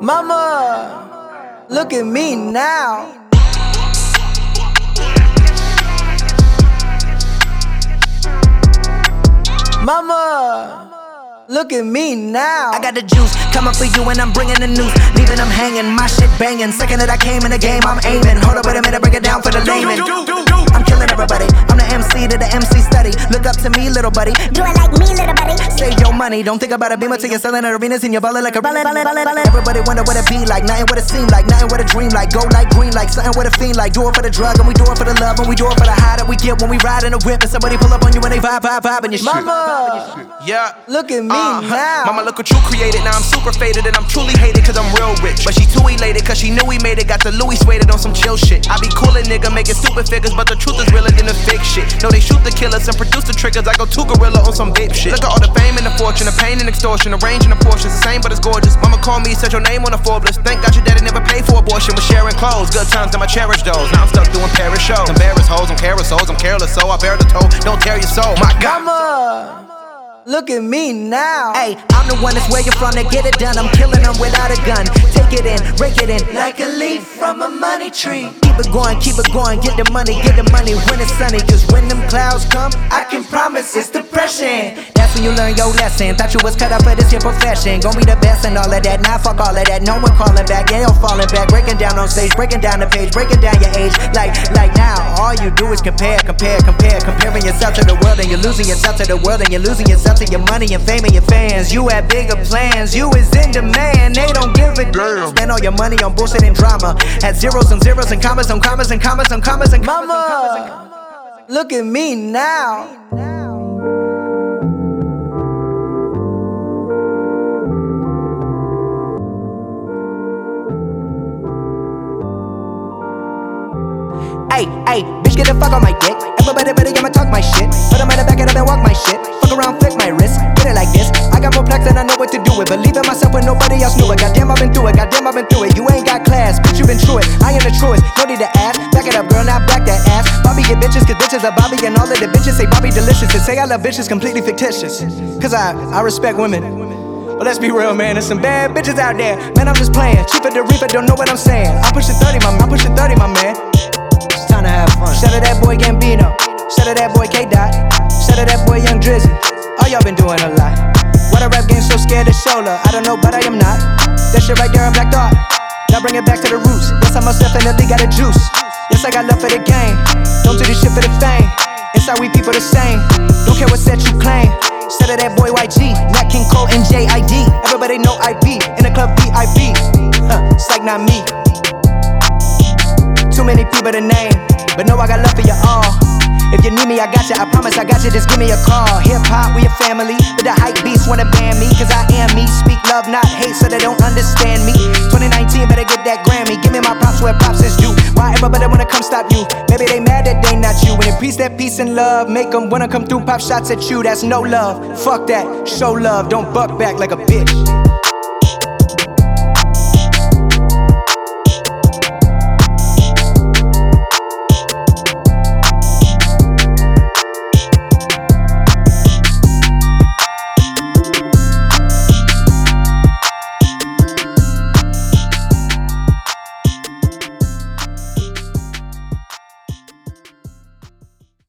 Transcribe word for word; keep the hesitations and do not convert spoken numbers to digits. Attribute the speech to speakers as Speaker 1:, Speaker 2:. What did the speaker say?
Speaker 1: Mama, look at me now. Mama, look at me now.
Speaker 2: I got the juice coming for you and I'm bringing the news. Leaving them hanging, my shit banging. Second that I came in the game, I'm aiming. Hold up, wait a minute, break it down for the layman. I'm killing everybody, I'm the M C to the M C study. Look up to me, little buddy.
Speaker 3: Do it like me, little buddy.
Speaker 2: Save your money, don't think about a beamer till you're selling at arenas and you're ballin' like a ballin', ballin', ballin', ballin'. Everybody wonder what it be like, nothing what it seem like, nothing what a dream like. Go like green like, something what a fiend like. Do it for the drug and we do it for the love and we do it for the high that we get when we ride in the whip and somebody pull up on you and they vibe, vibe, vibe and your shit.
Speaker 1: Mama,
Speaker 4: yeah,
Speaker 1: look at me
Speaker 4: uh,
Speaker 1: now.
Speaker 4: Mama, look what you created. Now I'm super faded and I'm truly hated cause I'm real rich. But she too elated cause she knew we made it. Got the Louis suede on some chill shit. I be coolin' nigga making stupid figures, but the truth is realer than the fake shit. No, they shoot the killers and produce the triggers. I go too gorilla on some vape shit. Look at all the fame and the fortune, the pain and extortion, the range and the portions, the same but it's gorgeous. Mama called me, said your name on the Forbes list. Thank God your daddy never paid for abortion. Was sharing clothes, good times, and I cherish those. Now I'm stuck doing Paris shows. Embarrassed hoes, I'm carousels, I'm careless, so I bear the toe. Don't tear your soul, my God.
Speaker 1: Mama, look at me now.
Speaker 2: Hey, I'm the one that's where you're from to get it done. I'm killing them without a gun. Take it in, rake it in, like a leaf from a money tree. Keep it going, keep it going, get the money, get the money when it's sunny. Cause when them clouds come, I can promise it's depression. That's when you learn your lesson. Thought you was cut up for this your profession. Gon' be the best and all of that. Now fuck all of that. No one calling back, yeah, you're falling back. Breaking down on stage, breaking down the page, breaking down your age. Like, like now, all you do is compare, compare, compare. Comparing yourself to the world and you're losing yourself to the world and you're losing yourself to your money and fame and your fans. You had bigger plans, you is in demand. They don't give a damn. Spend all your money on bullshit and drama. Had zeros and zeros and commas and commas and commas and commas and commas.
Speaker 1: Mama, look at me now.
Speaker 2: Hey, hey, bitch, get the fuck on my dick. Everybody better get my talk my shit. Put them in the back it up and walk my shit. Fuck around, flick my wrist. Get it like this. I got more plex than I know what to do with. Believe in myself when nobody else knew it. Goddamn, I've been through it. Goddamn, I've been through it. You ain't got class, bitch, you been through it. I am the truest, no need to ask. Back it up, girl, now back that ass. Bobby get bitches, cause bitches are Bobby. And all of the bitches say Bobby delicious. And say I love bitches completely fictitious. Cause I, I respect women. But let's be real, man, there's some bad bitches out there. Man, I'm just playing. Cheaper the reaper, don't know what I'm saying. I'm pushing thirty, my man. I'm pushing thirty, my man. It's time to have fun. Shout out that boy Gambino. Shout out that boy K-Dot. Shout out that boy Young Drizzy. All y'all been doing a lot. Why the rap game so scared to show love? I don't know, but I am not. That shit right there in Black Thought. Now bring it back to the roots. Yes, I most definitely got a juice. Yes, I got love for the game. Don't do this shit for the fame. Inside we people the same. Don't care what set you claim. Shout out that boy Y G, Nat King Cole and J I D. Everybody know I be in the club V I P. Huh, it's like not me. Too many people to name, but know I got love for you all. If you need me, I got you, I promise I got you, just give me a call. Hip hop, we a family, but the hype beasts wanna ban me. Cause I am me, speak love, not hate, so they don't understand me. Twenty nineteen, better get that Grammy, give me my props where props is due. Why everybody wanna come stop you? Maybe they mad that they not you. When it preach that peace and love, make them wanna come through, pop shots at you, that's no love. Fuck that, show love, don't buck back like a bitch.